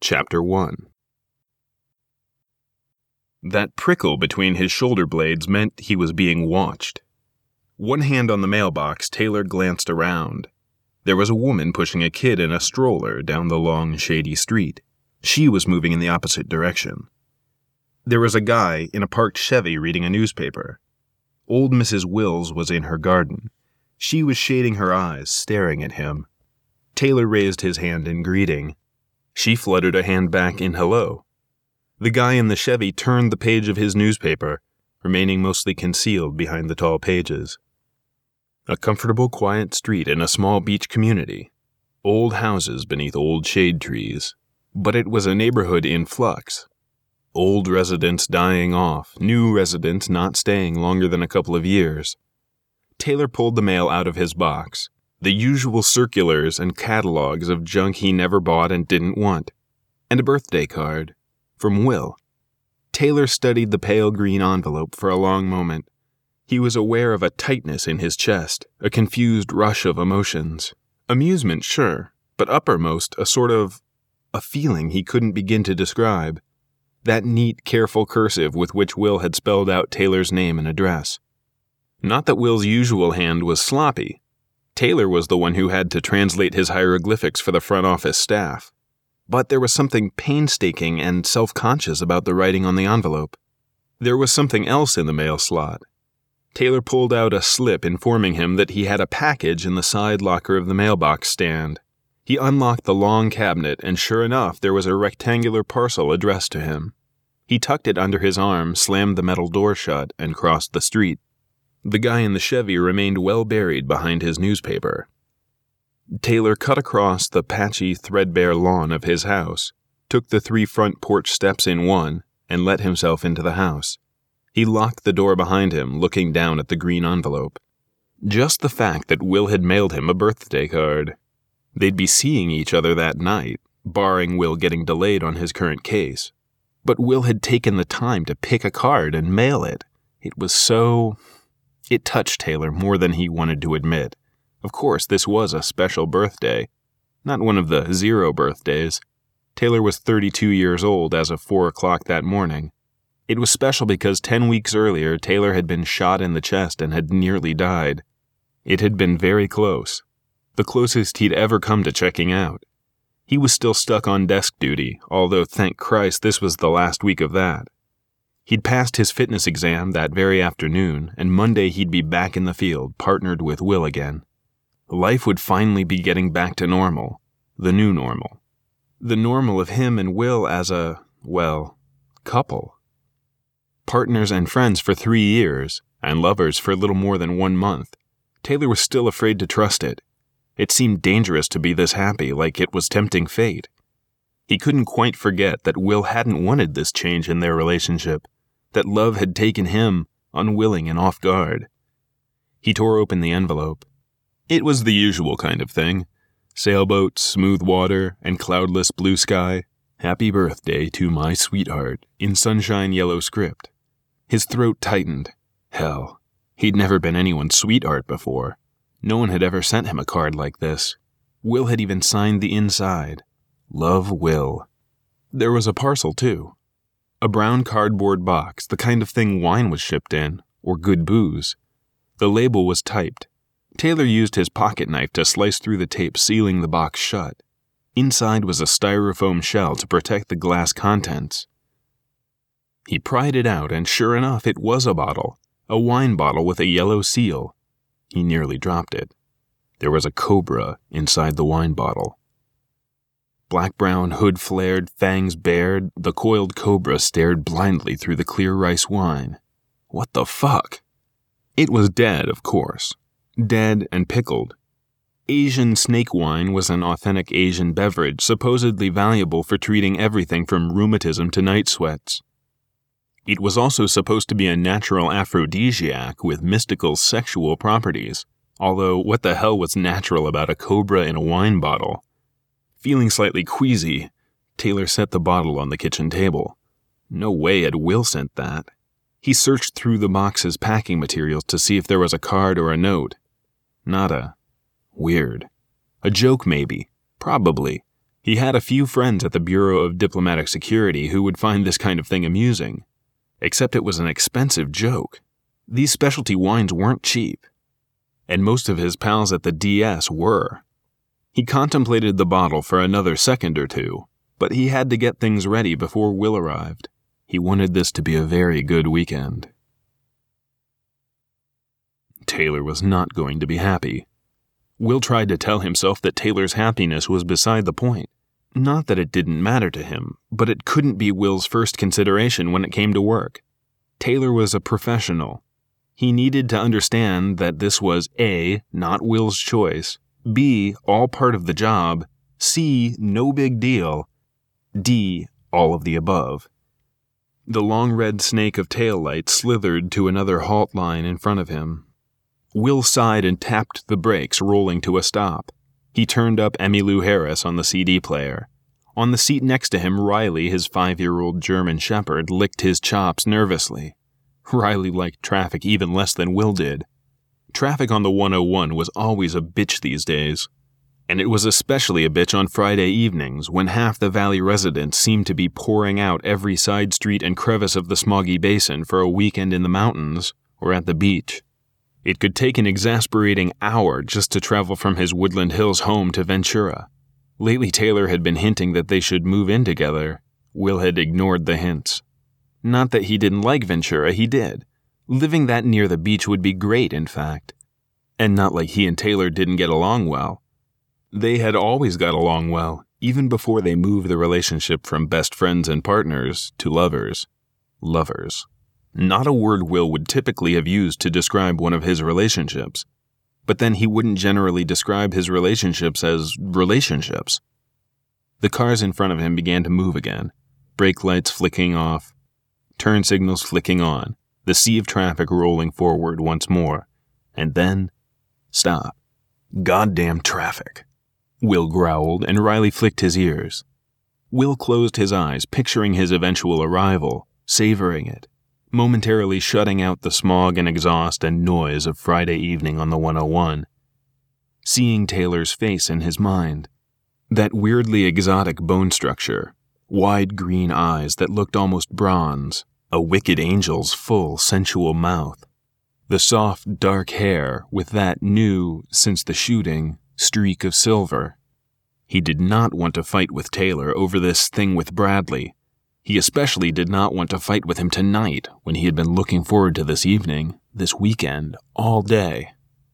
Chapter 1. That prickle between his shoulder blades meant he was being watched. One hand on the mailbox, Taylor glanced around. There was a woman pushing a kid in a stroller down the long, shady street. She was moving in the opposite direction. There was a guy in a parked Chevy reading a newspaper. Old Mrs. Wills was in her garden. She was shading her eyes, staring at him. Taylor raised his hand in greeting. She fluttered a hand back in hello. The guy in the Chevy turned the page of his newspaper, remaining mostly concealed behind the tall pages. A comfortable, quiet street in a small beach community. Old houses beneath old shade trees. But it was a neighborhood in flux. Old residents dying off, new residents not staying longer than a couple of years. Taylor pulled the mail out of his box. The usual circulars and catalogs of junk he never bought and didn't want. And a birthday card. From Will. Taylor studied the pale green envelope for a long moment. He was aware of a tightness in his chest, a confused rush of emotions. Amusement, sure, but uppermost a feeling he couldn't begin to describe. That neat, careful cursive with which Will had spelled out Taylor's name and address. Not that Will's usual hand was sloppy. Taylor was the one who had to translate his hieroglyphics for the front office staff. But there was something painstaking and self-conscious about the writing on the envelope. There was something else in the mail slot. Taylor pulled out a slip informing him that he had a package in the side locker of the mailbox stand. He unlocked the long cabinet, and sure enough, there was a rectangular parcel addressed to him. He tucked it under his arm, slammed the metal door shut, and crossed the street. The guy in the Chevy remained well buried behind his newspaper. Taylor cut across the patchy, threadbare lawn of his house, took the 3 front porch steps in one, and let himself into the house. He locked the door behind him, looking down at the green envelope. Just the fact that Will had mailed him a birthday card. They'd be seeing each other that night, barring Will getting delayed on his current case. But Will had taken the time to pick a card and mail it. It touched Taylor more than he wanted to admit. Of course, this was a special birthday. Not one of the 0 birthdays. Taylor was 32 years old as of 4 o'clock that morning. It was special because 10 weeks earlier, Taylor had been shot in the chest and had nearly died. It had been very close. The closest he'd ever come to checking out. He was still stuck on desk duty, although thank Christ this was the last week of that. He'd passed his fitness exam that very afternoon, and Monday he'd be back in the field, partnered with Will again. Life would finally be getting back to normal. The new normal. The normal of him and Will as a, couple. Partners and friends for 3 years, and lovers for little more than 1 month. Taylor was still afraid to trust it. It seemed dangerous to be this happy, like it was tempting fate. He couldn't quite forget that Will hadn't wanted this change in their relationship, that love had taken him, unwilling and off guard. He tore open the envelope. It was the usual kind of thing. Sailboats, smooth water, and cloudless blue sky. Happy birthday to my sweetheart, in sunshine yellow script. His throat tightened. Hell, he'd never been anyone's sweetheart before. No one had ever sent him a card like this. Will had even signed the inside. Love, Will. There was a parcel, too. A brown cardboard box, the kind of thing wine was shipped in, or good booze. The label was typed. Taylor used his pocket knife to slice through the tape sealing the box shut. Inside was a styrofoam shell to protect the glass contents. He pried it out, and sure enough, it was a bottle. A wine bottle with a yellow seal. He nearly dropped it. There was a cobra inside the wine bottle. Black-brown hood flared, fangs bared, the coiled cobra stared blindly through the clear rice wine. What the fuck? It was dead, of course. Dead and pickled. Asian snake wine was an authentic Asian beverage, supposedly valuable for treating everything from rheumatism to night sweats. It was also supposed to be a natural aphrodisiac with mystical sexual properties, although what the hell was natural about a cobra in a wine bottle? Feeling slightly queasy, Taylor set the bottle on the kitchen table. No way had Will sent that. He searched through the box's packing materials to see if there was a card or a note. Nada. Weird. A joke, maybe. Probably. He had a few friends at the Bureau of Diplomatic Security who would find this kind of thing amusing, except it was an expensive joke. These specialty wines weren't cheap, and most of his pals at the DS were. He contemplated the bottle for another second or two, but he had to get things ready before Will arrived. He wanted this to be a very good weekend. Taylor was not going to be happy. Will tried to tell himself that Taylor's happiness was beside the point. Not that it didn't matter to him, but it couldn't be Will's first consideration when it came to work. Taylor was a professional. He needed to understand that this was A, not Will's choice, B, all part of the job, C, no big deal, D, all of the above. The long red snake of tail light slithered to another halt line in front of him. Will sighed and tapped the brakes, rolling to a stop. He turned up Emmylou Harris on the CD player. On the seat next to him, Riley, his 5-year-old German shepherd, licked his chops nervously. Riley liked traffic even less than Will did. Traffic on the 101 was always a bitch these days. And it was especially a bitch on Friday evenings, when half the Valley residents seemed to be pouring out every side street and crevice of the Smoggy Basin for a weekend in the mountains or at the beach. It could take an exasperating hour just to travel from his Woodland Hills home to Ventura. Lately, Taylor had been hinting that they should move in together. Will had ignored the hints. Not that he didn't like Ventura, he did. Living that near the beach would be great, in fact. And not like he and Taylor didn't get along well. They had always got along well, even before they moved the relationship from best friends and partners to lovers. Lovers. Not a word Will would typically have used to describe one of his relationships. But then he wouldn't generally describe his relationships as relationships. The cars in front of him began to move again, brake lights flicking off, turn signals flicking on, the sea of traffic rolling forward once more, and then stop. Goddamn traffic. Will growled, and Riley flicked his ears. Will closed his eyes, picturing his eventual arrival, savoring it, momentarily shutting out the smog and exhaust and noise of Friday evening on the 101. Seeing Taylor's face in his mind. That weirdly exotic bone structure, wide green eyes that looked almost bronze, a wicked angel's full, sensual mouth. The soft, dark hair with that new, since the shooting, streak of silver. He did not want to fight with Taylor over this thing with Bradley. He especially did not want to fight with him tonight when he had been looking forward to this evening, this weekend, all day.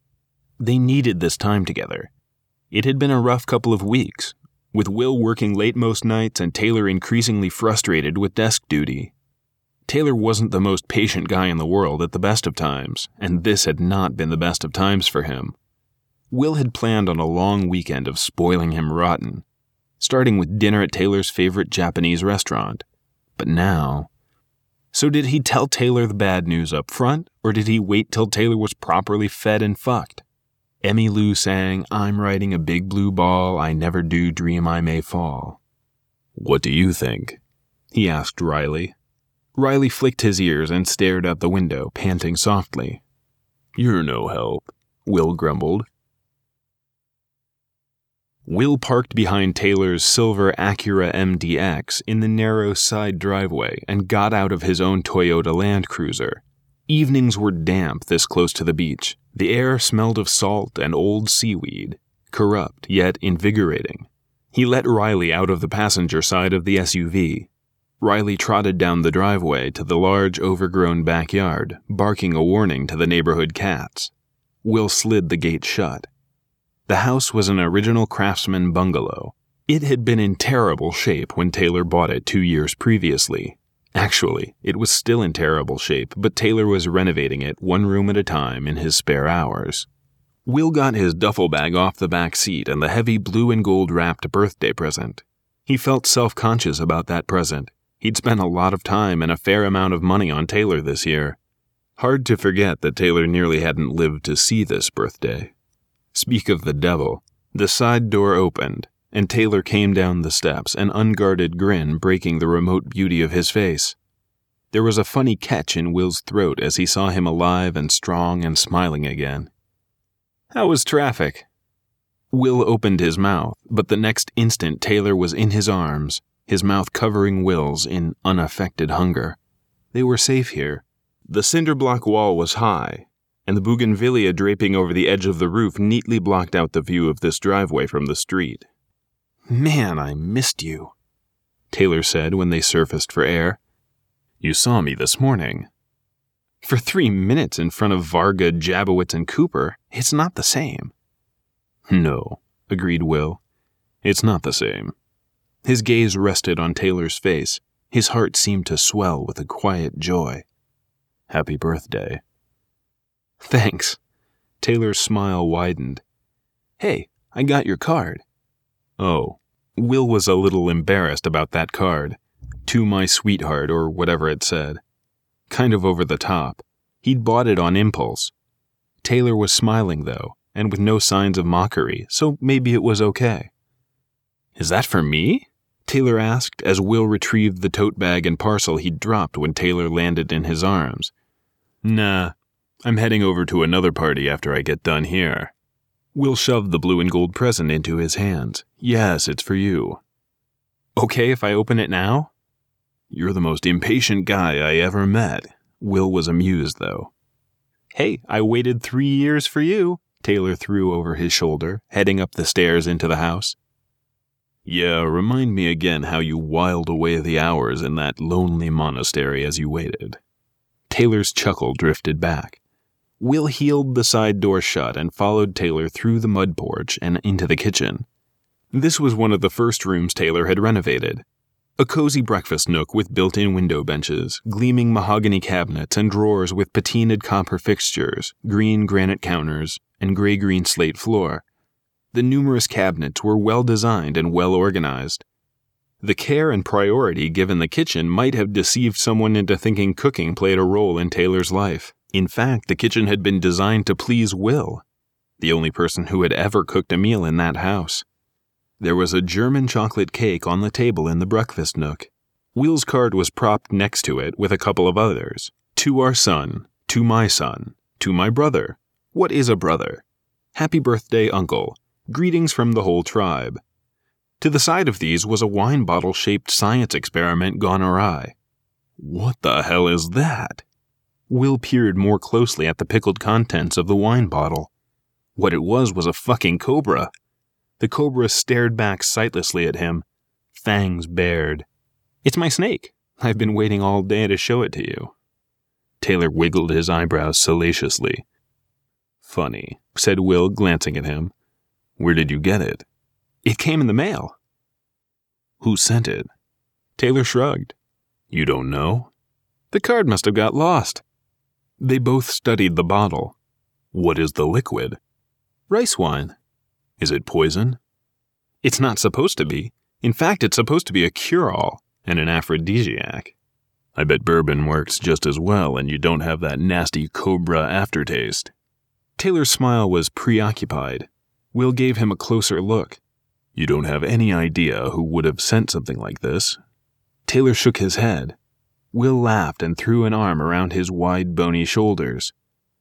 They needed this time together. It had been a rough couple of weeks, with Will working late most nights and Taylor increasingly frustrated with desk duty. Taylor wasn't the most patient guy in the world at the best of times, and this had not been the best of times for him. Will had planned on a long weekend of spoiling him rotten, starting with dinner at Taylor's favorite Japanese restaurant. But now... So did he tell Taylor the bad news up front, or did he wait till Taylor was properly fed and fucked? Emmylou sang, "I'm riding a big blue ball, I never do dream I may fall." "What do you think?" he asked Riley. Riley flicked his ears and stared out the window, panting softly. "You're no help," Will grumbled. Will parked behind Taylor's silver Acura MDX in the narrow side driveway and got out of his own Toyota Land Cruiser. Evenings were damp this close to the beach. The air smelled of salt and old seaweed, corrupt yet invigorating. He let Riley out of the passenger side of the SUV. Riley trotted down the driveway to the large overgrown backyard, barking a warning to the neighborhood cats. Will slid the gate shut. The house was an original Craftsman bungalow. It had been in terrible shape when Taylor bought it 2 years previously. Actually, it was still in terrible shape, but Taylor was renovating it one room at a time in his spare hours. Will got his duffel bag off the back seat and the heavy blue and gold wrapped birthday present. He felt self-conscious about that present. He'd spent a lot of time and a fair amount of money on Taylor this year. Hard to forget that Taylor nearly hadn't lived to see this birthday. Speak of the devil, the side door opened, and Taylor came down the steps, an unguarded grin breaking the remote beauty of his face. There was a funny catch in Will's throat as he saw him alive and strong and smiling again. "How was traffic?" Will opened his mouth, but the next instant Taylor was in his arms, his mouth covering Will's in unaffected hunger. They were safe here. The cinder block wall was high, and the bougainvillea draping over the edge of the roof neatly blocked out the view of this driveway from the street. "Man, I missed you," Taylor said when they surfaced for air. "You saw me this morning." "For 3 minutes in front of Varga, Jabowitz, and Cooper, it's not the same." "No," agreed Will. "It's not the same." His gaze rested on Taylor's face. His heart seemed to swell with a quiet joy. "Happy birthday." "Thanks." Taylor's smile widened. "Hey, I got your card." "Oh." Will was a little embarrassed about that card. "To my sweetheart," or whatever it said. Kind of over the top. He'd bought it on impulse. Taylor was smiling, though, and with no signs of mockery, so maybe it was okay. "Is that for me?" Taylor asked as Will retrieved the tote bag and parcel he'd dropped when Taylor landed in his arms. "Nah, I'm heading over to another party after I get done here." Will shoved the blue and gold present into his hands. "Yes, it's for you." "Okay if I open it now?" "You're the most impatient guy I ever met." Will was amused, though. "Hey, I waited 3 years for you," Taylor threw over his shoulder, heading up the stairs into the house. "Yeah, remind me again how you whiled away the hours in that lonely monastery as you waited." Taylor's chuckle drifted back. Will heeled the side door shut and followed Taylor through the mud porch and into the kitchen. This was one of the first rooms Taylor had renovated. A cozy breakfast nook with built-in window benches, gleaming mahogany cabinets and drawers with patinaed copper fixtures, green granite counters, and gray-green slate floor. The numerous cabinets were well-designed and well-organized. The care and priority given the kitchen might have deceived someone into thinking cooking played a role in Taylor's life. In fact, the kitchen had been designed to please Will, the only person who had ever cooked a meal in that house. There was a German chocolate cake on the table in the breakfast nook. Will's card was propped next to it with a couple of others. "To our son, to my son, to my brother. What is a brother? Happy birthday, uncle. Greetings from the whole tribe." To the side of these was a wine bottle-shaped science experiment gone awry. "What the hell is that?" Will peered more closely at the pickled contents of the wine bottle. What it was a fucking cobra. The cobra stared back sightlessly at him, fangs bared. "It's my snake. I've been waiting all day to show it to you." Taylor wiggled his eyebrows salaciously. "Funny," said Will, glancing at him. "Where did you get it?" "It came in the mail." "Who sent it?" Taylor shrugged. "You don't know?" "The card must have got lost." They both studied the bottle. "What is the liquid?" "Rice wine." "Is it poison?" "It's not supposed to be. In fact, it's supposed to be a cure-all and an aphrodisiac." "I bet bourbon works just as well and you don't have that nasty cobra aftertaste." Taylor's smile was preoccupied. Will gave him a closer look. "You don't have any idea who would have sent something like this?" Taylor shook his head. Will laughed and threw an arm around his wide, bony shoulders.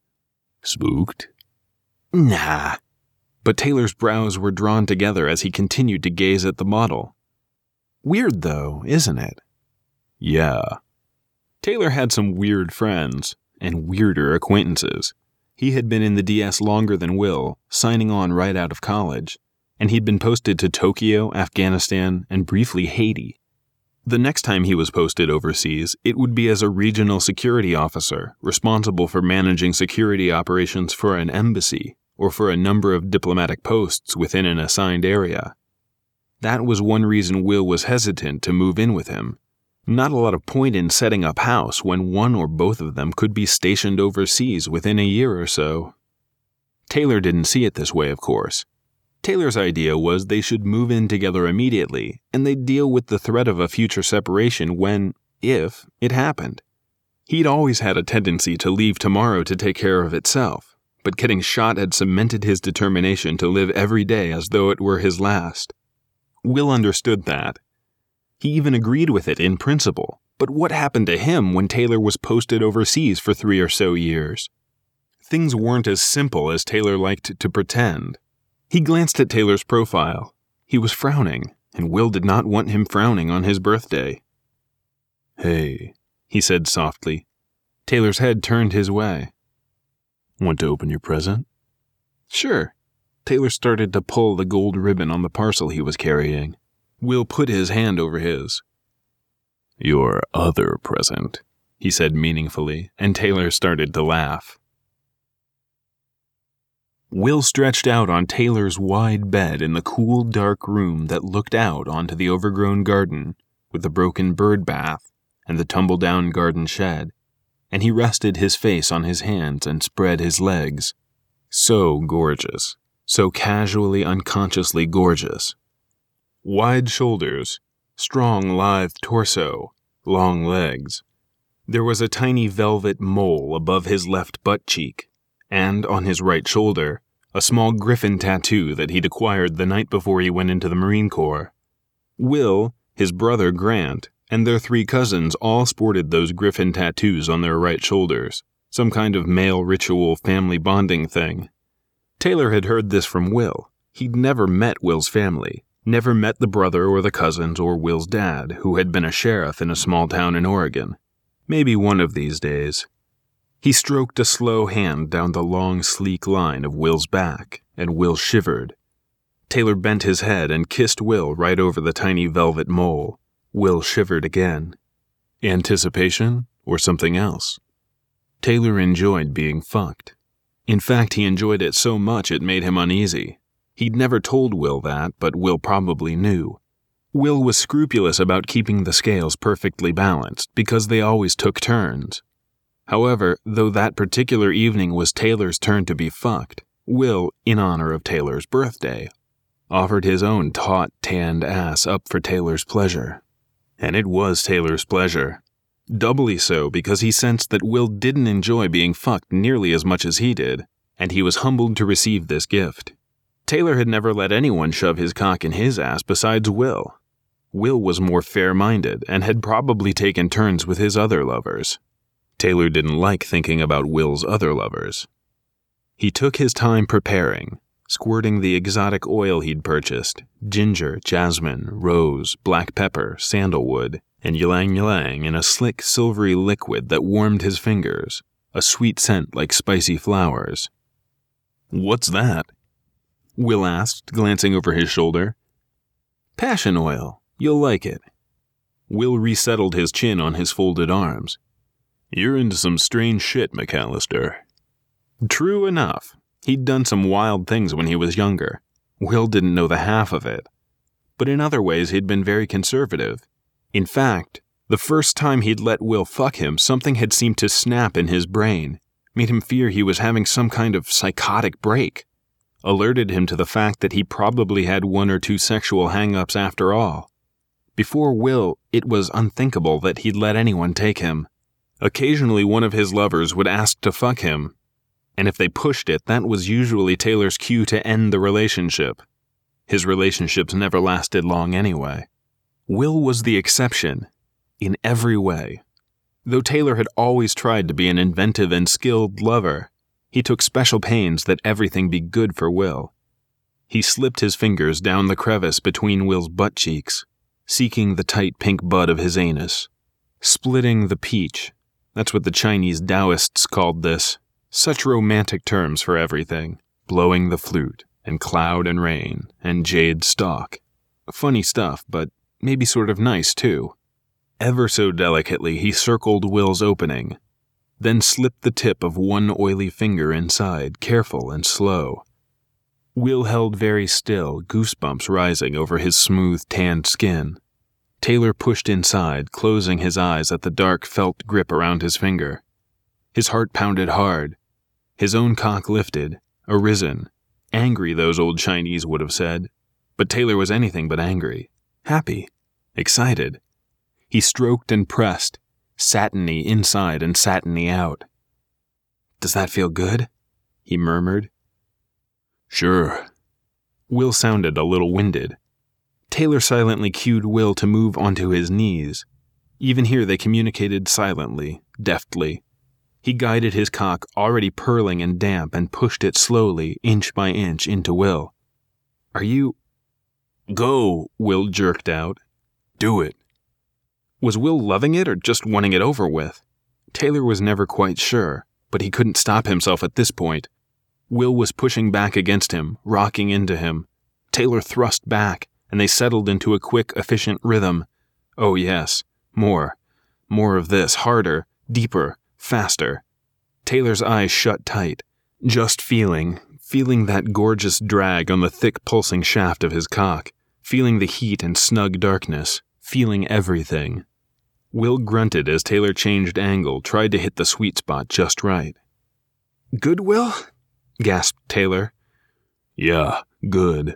"Spooked?" "Nah." But Taylor's brows were drawn together as he continued to gaze at the bottle. "Weird, though, isn't it?" "Yeah." Taylor had some weird friends, and weirder acquaintances. He had been in the DS longer than Will, signing on right out of college, and he'd been posted to Tokyo, Afghanistan, and briefly Haiti. The next time he was posted overseas, it would be as a regional security officer, responsible for managing security operations for an embassy, or for a number of diplomatic posts within an assigned area. That was one reason Will was hesitant to move in with him. Not a lot of point in setting up house when one or both of them could be stationed overseas within a year or so. Taylor didn't see it this way, of course. Taylor's idea was they should move in together immediately, and they'd deal with the threat of a future separation when, if, it happened. He'd always had a tendency to leave tomorrow to take care of itself, but getting shot had cemented his determination to live every day as though it were his last. Will understood that. He even agreed with it in principle, but what happened to him when Taylor was posted overseas for 3 or so years? Things weren't as simple as Taylor liked to pretend. He glanced at Taylor's profile. He was frowning, and Will did not want him frowning on his birthday. "Hey," he said softly. Taylor's head turned his way. "Want to open your present?" "Sure." Taylor started to pull the gold ribbon on the parcel he was carrying. Will put his hand over his. "Your other present," he said meaningfully, and Taylor started to laugh. Will stretched out on Taylor's wide bed in the cool, dark room that looked out onto the overgrown garden with the broken bird bath and the tumble-down garden shed, and he rested his face on his hands and spread his legs. So gorgeous, so casually, unconsciously gorgeous. Wide shoulders, strong, lithe torso, long legs. There was a tiny velvet mole above his left butt cheek, and on his right shoulder, a small griffin tattoo that he'd acquired the night before he went into the Marine Corps. Will, his brother Grant, and their 3 cousins all sported those griffin tattoos on their right shoulders, some kind of male ritual family bonding thing. Taylor had heard this from Will. He'd never met Will's family, never met the brother or the cousins or Will's dad, who had been a sheriff in a small town in Oregon. Maybe one of these days. He stroked a slow hand down the long, sleek line of Will's back, and Will shivered. Taylor bent his head and kissed Will right over the tiny velvet mole. Will shivered again. Anticipation or something else? Taylor enjoyed being fucked. In fact, he enjoyed it so much it made him uneasy. He'd never told Will that, but Will probably knew. Will was scrupulous about keeping the scales perfectly balanced because they always took turns. However, though that particular evening was Taylor's turn to be fucked, Will, in honor of Taylor's birthday, offered his own taut, tanned ass up for Taylor's pleasure. And it was Taylor's pleasure. Doubly so because he sensed that Will didn't enjoy being fucked nearly as much as he did, and he was humbled to receive this gift. Taylor had never let anyone shove his cock in his ass besides Will. Will was more fair-minded and had probably taken turns with his other lovers. Taylor didn't like thinking about Will's other lovers. He took his time preparing, squirting the exotic oil he'd purchased, ginger, jasmine, rose, black pepper, sandalwood, and ylang-ylang in a slick, silvery liquid that warmed his fingers, a sweet scent like spicy flowers. "What's that?" Will asked, glancing over his shoulder. "Passion oil. You'll like it." Will resettled his chin on his folded arms. "You're into some strange shit, McAllister." True enough. He'd done some wild things when he was younger. Will didn't know the half of it. But in other ways, he'd been very conservative. In fact, the first time he'd let Will fuck him, something had seemed to snap in his brain, made him fear he was having some kind of psychotic break, alerted him to the fact that he probably had 1 or 2 sexual hang-ups after all. Before Will, it was unthinkable that he'd let anyone take him. Occasionally one of his lovers would ask to fuck him, and if they pushed it, that was usually Taylor's cue to end the relationship. His relationships never lasted long anyway. Will was the exception, in every way. Though Taylor had always tried to be an inventive and skilled lover, he took special pains that everything be good for Will. He slipped his fingers down the crevice between Will's butt cheeks, seeking the tight pink bud of his anus, splitting the peach. That's what the Chinese Taoists called this. Such romantic terms for everything. Blowing the flute, and cloud and rain, and jade stalk. Funny stuff, but maybe sort of nice, too. Ever so delicately, he circled Will's opening, then slipped the tip of one oily finger inside, careful and slow. Will held very still, goosebumps rising over his smooth, tanned skin. Taylor pushed inside, closing his eyes at the dark felt grip around his finger. His heart pounded hard. His own cock lifted, arisen. Angry, those old Chinese would have said. But Taylor was anything but angry. Happy. Excited. He stroked and pressed, satiny inside and satiny out. "Does that feel good?" he murmured. "Sure." Will sounded a little winded. Taylor silently cued Will to move onto his knees. Even here they communicated silently, deftly. He guided his cock, already purling and damp, and pushed it slowly, inch by inch, into Will. Are you... Go, Will jerked out. Do it. Was Will loving it or just wanting it over with? Taylor was never quite sure, but he couldn't stop himself at this point. Will was pushing back against him, rocking into him. Taylor thrust back, and they settled into a quick, efficient rhythm. Oh yes, more. More of this, harder, deeper, faster. Taylor's eyes shut tight, just feeling that gorgeous drag on the thick pulsing shaft of his cock, feeling the heat and snug darkness, feeling everything. Will grunted as Taylor changed angle, tried to hit the sweet spot just right. "Good, Will?" gasped Taylor. "Yeah, good."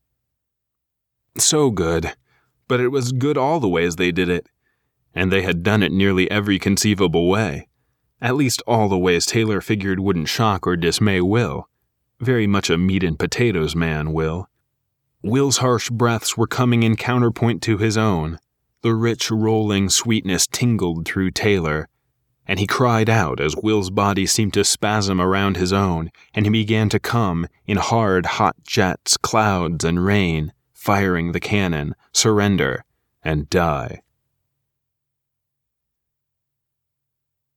So good. But it was good all the ways they did it. And they had done it nearly every conceivable way. At least all the ways Taylor figured wouldn't shock or dismay Will. Very much a meat and potatoes man, Will. Will's harsh breaths were coming in counterpoint to his own. The rich, rolling sweetness tingled through Taylor, and he cried out as Will's body seemed to spasm around his own, and he began to come in hard, hot jets, clouds, and rain, firing the cannon, surrender, and die.